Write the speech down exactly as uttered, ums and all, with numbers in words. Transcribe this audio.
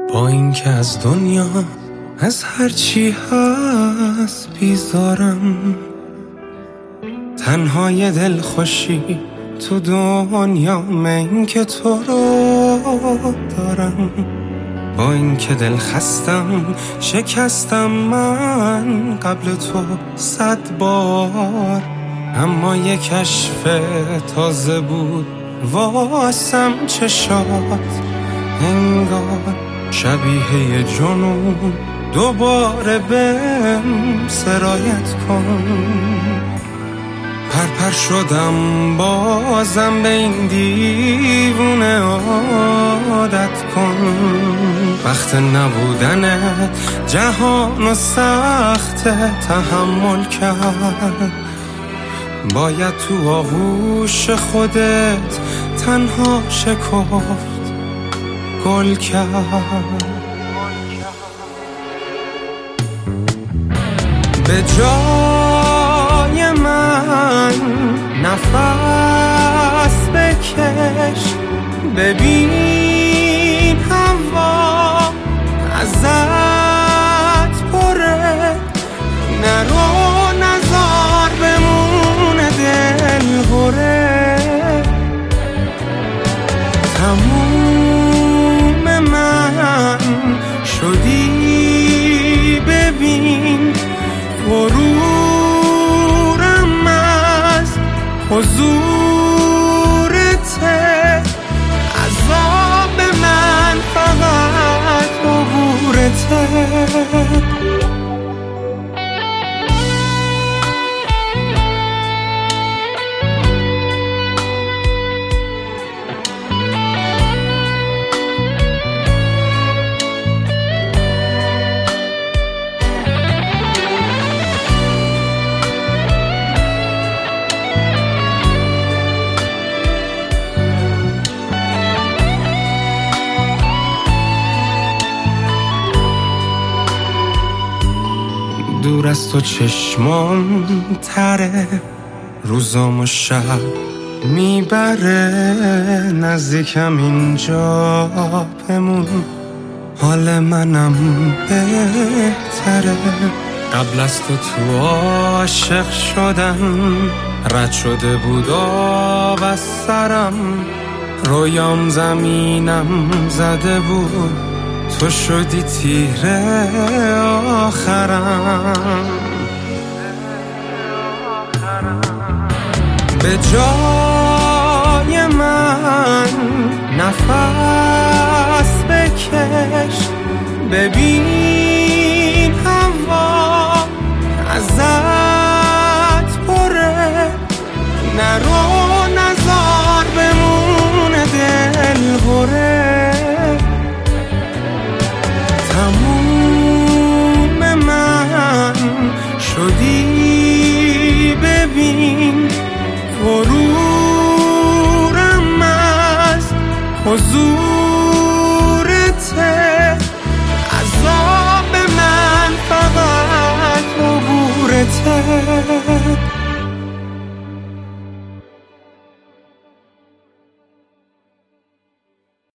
با این که از دنیا از هرچی هست بیزارم، تنهای دل خوشی تو دنیا من که تو رو دارم. با این که دل خستم شکستم من قبل تو صد بار، اما یک کشف تازه بود واسم چشات، انگار شبیه جنون دوباره بهم سرایت کن. پرپر شدم بازم به این دیوونه عادت کن. وقت نبودنت جهان و سخت تحمل کرد، باید تو آغوش خودت تنها شکفت گل کرد. به جای من نفس بکش، ببین هوا ازت پره، نرو نزار بمونه دل هره. تموم من شدی ببین، غرورم از حضورته، عذاب من فقط عبورته. دور از تو چشمام تره، روزام و شب میبره، نزدیکم اینجا بمون، حال منم بهتره. قبل از تو تو عاشق شدم، رد شده بود آب از سرم، رویام زمینم زده بود، تو شدی تیره آخرم. به جای من نفس بکش، ببین هوا ازت پره، نرو نزار بمونه دل هره. تموم من شدی ببین، غرورم از حضورته، عذاب من فقط عبورته.